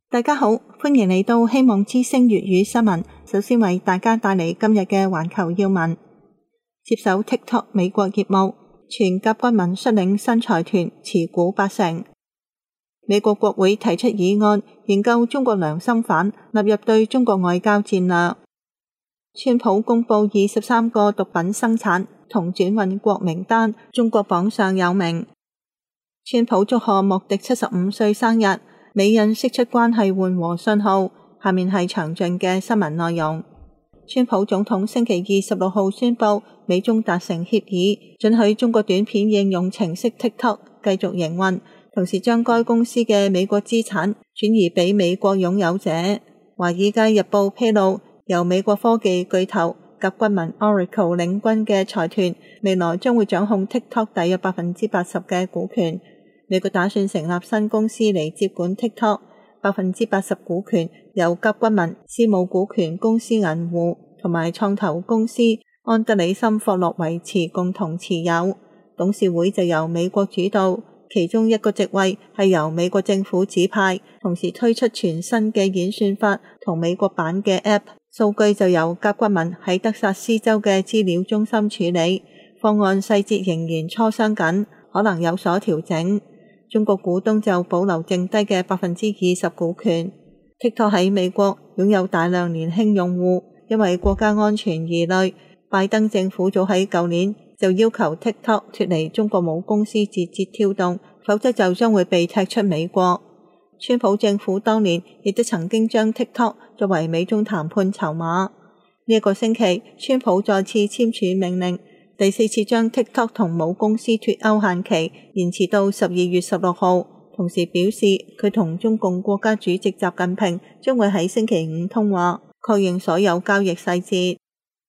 大家好，歡迎嚟到希望之聲粵語新聞。首先為大家帶嚟今日嘅環球要聞。接手 TikTok 美國業務，前甲骨文率領新財團持股80%。美國國會提出議案，研究中國良心犯納入對中國外交戰略。川普公布23個毒品生產同轉運國名單，中國榜上有名。川普祝賀莫迪75歲生日，美印釋出關係緩和信號。下面係詳盡嘅新聞內容。川普總統星期26號宣布，美中達成協議，准許中國短片應用程式 TikTok 繼續營運，同時將該公司嘅美國資產轉移俾美國擁有者。華爾街日報披露，由美國科技巨頭甲骨文 Oracle 領軍嘅財團，未來將會掌控 TikTok 大約80%嘅股權。美國打算成立新公司嚟接管 TikTok，80% 股權由甲骨文、私募股權公司銀湖同埋創投公司安德里森霍洛維茨共同持有。董事會就由美國主導，其中一個席位係由美國政府指派，同時推出全新嘅演算法同美國版嘅 App。數據就由甲骨文喺德薩斯州嘅資料中心處理，方案細節仍然磋商緊，可能有所調整。中國股東就保留剩低嘅20%股權。TikTok 喺美國擁有大量年輕用戶，因為國家安全疑慮，拜登政府早喺舊年就要求 TikTok 脫離中國母公司字節跳動，否則就將會被踢出美國。川普政府當年亦都曾經將 TikTok 作為美中談判籌碼。呢個星期，川普再次簽署命令，第4次將 TikTok 同母公司脫鈎限期延遲到12月16號，同時表示佢同中共國家主席習近平將會喺星期五通話，確認所有交易細節。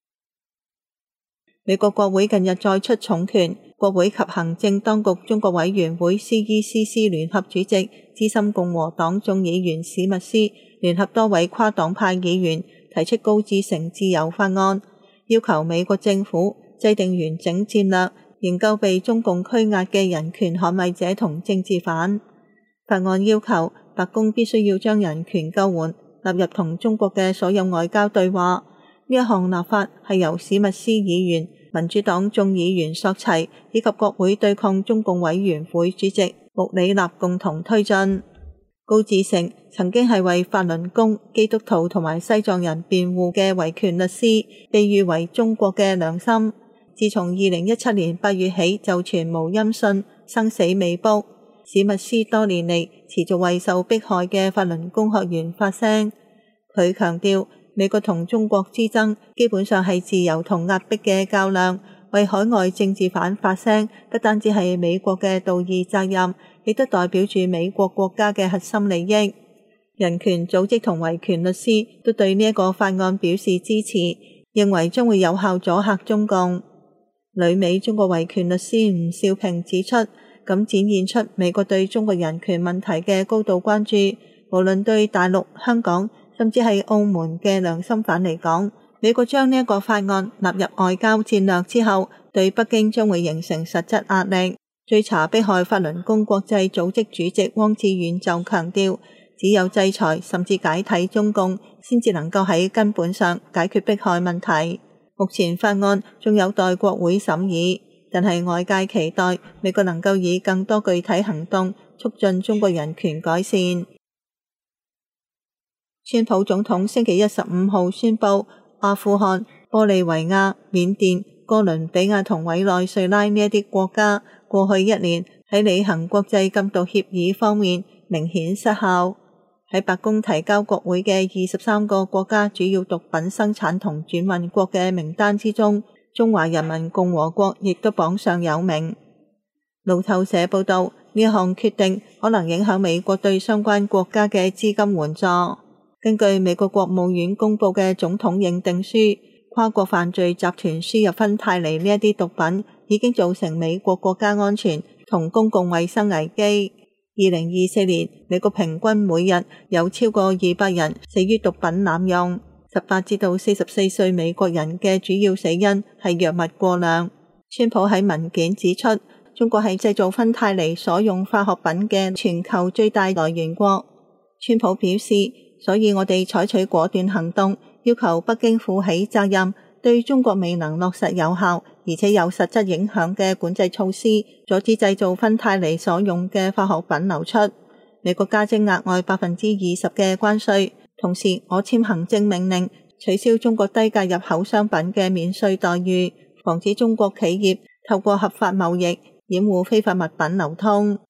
美國國會近日再出重拳，國會及行政當局中國委員會 CECC 聯合主席、資深共和黨眾議員史密斯聯合多位跨黨派議員提出高志成自由法案，要求美國政府制定完整戰略，研究被中共拘押嘅人權捍衛者同政治犯。法案要求白宮必須要將人權救援納入同中國嘅所有外交對話。呢一項立法係由史密斯議員、民主黨眾議員索齊以及國會對抗中共委員會主席穆里納共同推進。高志成曾經係為法輪功、基督徒同埋西藏人辯護嘅維權律師，被譽為中國嘅良心。自從2017年8月起就傳無音訊，生死未卜。史密斯多年嚟持續為受迫害嘅法輪功學員發聲。佢強調，美國同中國之爭基本上係自由同壓迫嘅較量，為海外政治犯發聲不單止係美國嘅道義責任，亦都代表住美國國家嘅核心利益。人權組織同維權律師都對呢一個法案表示支持，認為將會有效阻嚇中共。旅美中國維權律師吳少平指出，咁展現出美國對中國人權問題嘅高度關注。無論對大陸、香港甚至係澳門嘅良心犯嚟講，美國將呢一個法案納入外交戰略之後，對北京將會形成實質壓力。追查迫害法輪功國際組織主席汪志遠就強調，只有制裁甚至解體中共，先至能夠喺根本上解決迫害問題。目前法案仲有待國會審議，但係外界期待美國能夠以更多具體行動促進中國人權改善。川普總統星期15號宣布，阿富汗、玻利維亞、緬甸、哥倫比亞同委內瑞拉呢一啲國家過去1年喺履行國際禁毒協議方面明顯失效。喺白宮提交國會嘅23個國家主要毒品生產同轉運國嘅名單之中，中華人民共和國亦都榜上有名。路透社報道，呢項決定可能影響美國對相關國家嘅資金援助。根據美國國務院公布嘅總統認定書，跨國犯罪集團輸入芬太尼呢一啲毒品已經造成美國國家安全同公共衛生危機。2024年，美國平均每日有超過200人死於毒品濫用。18至到44歲美國人嘅主要死因係藥物過量。川普喺文件指出，中國係製造芬太尼所用化學品嘅全球最大來源國。 川普表示，所以我哋採取果斷行動，要求北京負起責任，對中國未能落實有效而且有實質影響嘅管制措施，阻止製造芬太尼所用嘅化學品流出。美國加徵額外20%嘅關稅，同時我簽行政命令取消中國低價入口商品嘅免稅待遇，防止中國企業透過合法貿易掩護非法物品流通。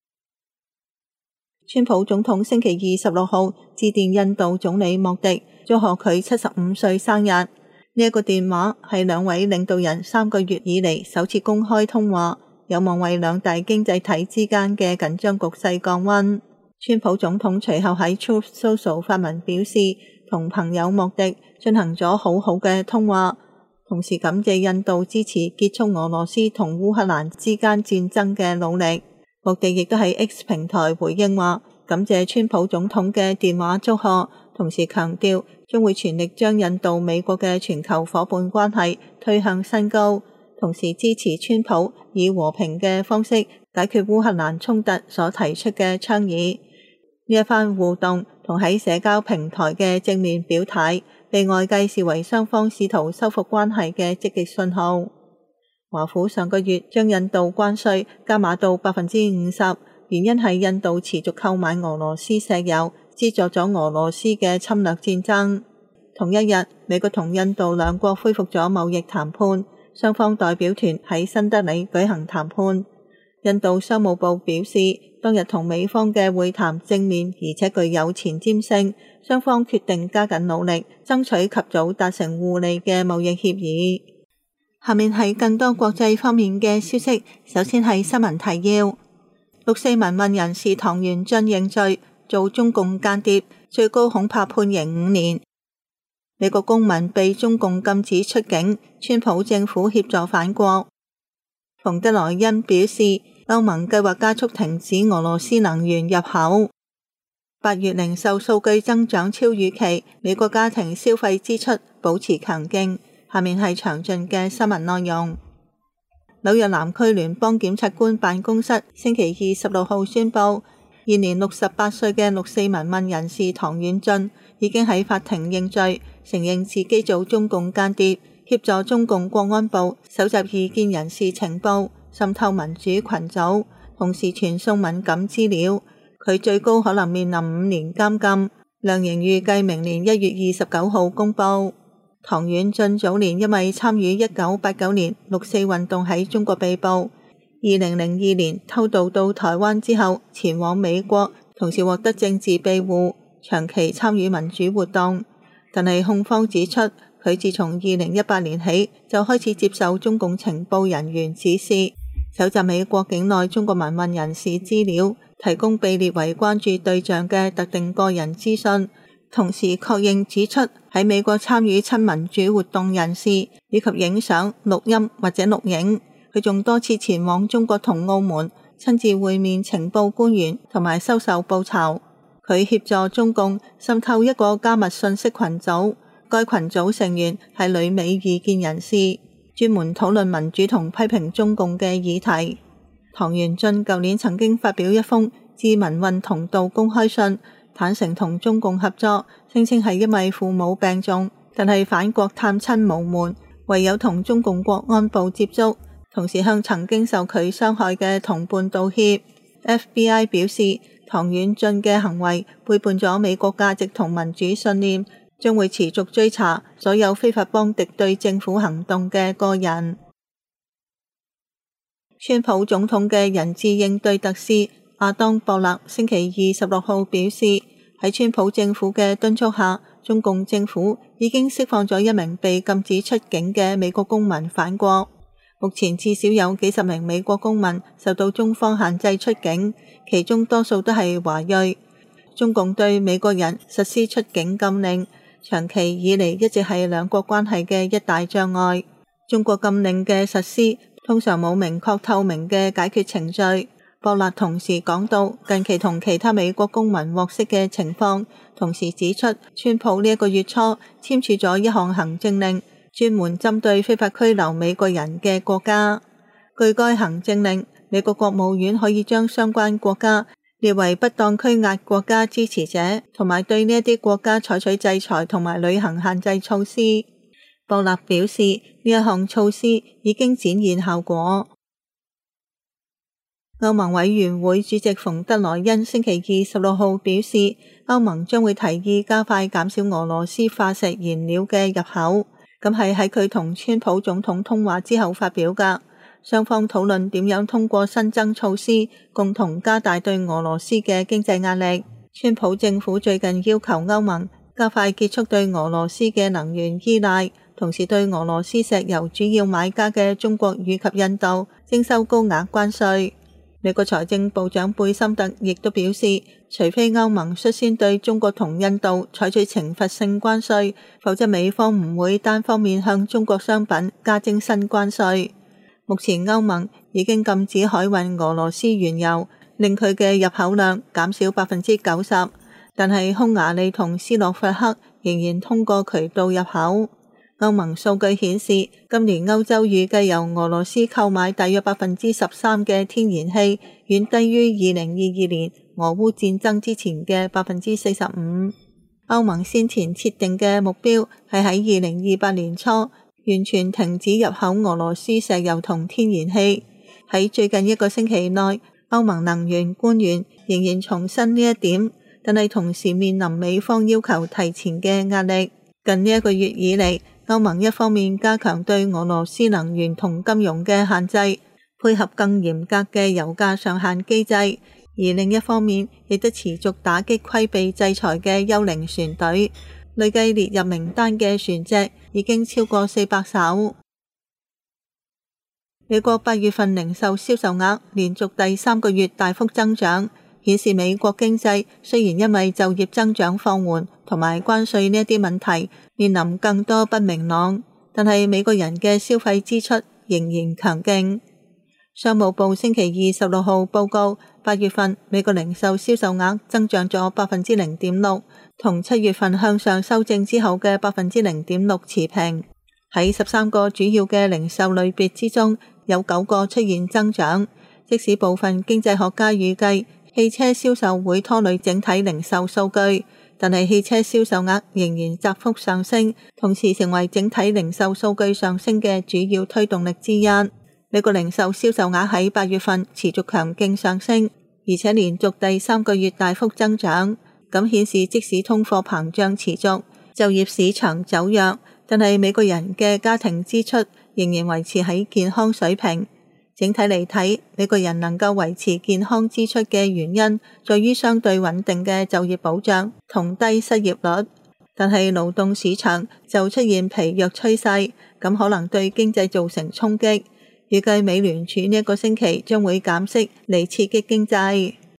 川普總統星期26號致電印度總理莫迪，祝賀佢75歲生日。呢一個電話係兩位領導人3個月以嚟首次公開通話，有望為兩大經濟體之間嘅緊張局勢降溫。川普總統隨後喺 Truth Social 發文表示，同朋友莫迪進行咗好好嘅通話，同時感謝印度支持結束俄羅斯同烏克蘭之間戰爭嘅努力。莫迪亦都喺 X 平台回應話，感謝川普總統嘅電話祝賀，同時強調將會全力將印度美國嘅全球夥伴關係推向新高，同時支持川普以和平嘅方式解決烏克蘭衝突所提出嘅倡議。呢一番互動同喺社交平台嘅正面表態，被外界視為雙方試圖修復關係嘅積極信號。華府上個月將印度關稅加碼到50%，原因係印度持續購買俄羅斯石油，資助咗俄羅斯嘅侵略戰爭。同一日，美國同印度兩國恢復咗貿易談判，雙方代表團喺新德里舉行談判。印度商務部表示，當日同美方嘅會談正面而且具有前瞻性，雙方決定加緊努力，爭取及早達成互利嘅貿易協議。下面係更多國際方面嘅消息，首先係新聞提要。六四民運人士唐元俊認罪，做中共間諜，最高恐怕判刑5年。美國公民被中共禁止出境，川普政府協助返國。馮德萊恩表示，歐盟計劃加速停止俄羅斯能源入口。8月零售數據增長超預期，美國家庭消費支出保持強勁。下面係詳盡嘅新聞內容。紐約南區聯邦檢察官辦公室星期26號宣布，現年68歲嘅六四民運人士唐元俊已經喺法庭認罪，承認自己做中共間諜，協助中共國安部搜集異見人士情報，滲透民主群組，同時傳送敏感資料。佢最高可能面臨5年監禁，量刑預計明年1月29號公佈。唐元俊早年因為參與1989年六四運動喺中國被捕，2002年偷渡到台灣之後前往美國，同時獲得政治庇護，長期參與民主活動。但係控方指出，佢自從2018年起就開始接受中共情報人員指示，搜集美國境內中國民運人士資料，提供被列為關注對象嘅特定個人資訊。同時確認指出，喺美國參與親民主活動人士以及影相、錄音或者錄影。佢仲多次前往中國同澳門，親自會面情報官員同埋收受報酬。佢協助中共滲透一個加密信息群組，該群組成員係旅美異見人士，專門討論民主同批評中共嘅議題。唐元俊舊年曾經發表一封致民運同道公開信，坦承同中共合作，聲稱係因為父母病重，但係返國探親無門，唯有同中共國安部接觸，同時向曾經受佢傷害嘅同伴道歉。FBI 表示，唐元俊嘅行為背叛咗美國價值同民主信念，將會持續追查所有非法幫敵對政府行動嘅個人。川普總統嘅人質應對特使阿當博勒星期26號表示，喺川普政府嘅敦促下，中共政府已經釋放咗一名被禁止出境嘅美國公民返國。目前至少有幾十名美國公民受到中方限制出境，其中多數都係華裔。中共對美國人實施出境禁令，長期以嚟一直係兩國關係嘅一大障礙。中國禁令嘅實施通常冇明確透明嘅解決程序。博勒同時講到近期同其他美國公民獲釋嘅情況，同時指出川普呢一個月初簽署咗一項行政令，專門針對非法拘留美國人嘅國家。據該行政令，美國國務院可以將相關國家列為不當拘押國家支持者，同埋對呢一啲國家採取制裁同埋旅行限制措施。博納表示，呢一項措施已經展現效果。歐盟委員會主席馮德萊恩星期26號表示，歐盟將會提議加快減少俄羅斯化石燃料嘅入口，咁係喺佢同川普總統通話之後發表㗎。雙方討論點樣通過新增措施，共同加大對俄羅斯嘅經濟壓力。川普政府最近要求歐盟加快結束對俄羅斯嘅能源依賴，同時對俄羅斯石油主要買家嘅中國以及印度徵收高額關稅。美國財政部長貝森特亦都表示，除非歐盟率先對中國同印度採取懲罰性關稅，否則美方唔會單方面向中國商品加徵新關稅。目前歐盟已經禁止海運俄羅斯原油，令佢嘅入口量減少90%，但係匈牙利同斯洛伐克仍然通過渠道入口。歐盟數據顯示，今年歐洲預計由俄羅斯購買大約13%嘅天然氣，遠低於2022年俄烏戰爭之前嘅45%。歐盟先前設定嘅目標係喺2028年初完全停止入口俄羅斯石油同天然氣。喺最近一個星期內，歐盟能源官員仍然重申呢一點，但係同時面臨美方要求提前嘅壓力。近呢一個月以嚟，歐盟一方面加強對俄羅斯能源同金融嘅限制，配合更嚴格嘅油價上限機制，而另一方面亦都持續打擊規避制裁嘅幽靈船隊，累計列入名單嘅船隻已經超過400艘。美國8月份零售銷售額連續第3個月大幅增長，顯示美國經濟雖然因為就業增長放緩同埋關稅呢一啲問題面臨更多不明朗，但係美國人嘅消費支出仍然強勁。商務部星期26號報告，8月份美國零售銷售額增長咗0.6%，同7月份向上修正之後嘅0.6%持平。喺13個主要嘅零售類別之中，有9個出現增長。即使部分經濟學家預計汽車銷售會拖累整體零售數據，但係汽車銷售額仍然窄幅上升，同時成為整體零售數據上升嘅主要推動力之一。美國零售銷售額喺8月份持續強勁上升，而且連續第3個月大幅增長，咁顯示即使通貨膨脹持續，就業市場走弱，但係美國人嘅家庭支出仍然維持喺健康水平。整體嚟睇，美國人能夠維持健康支出嘅原因，在於相對穩定嘅就業保障同低失業率。但係勞動市場就出現疲弱趨勢，咁可能對經濟造成衝擊。預計美聯儲呢一個星期將會減息嚟刺激經濟。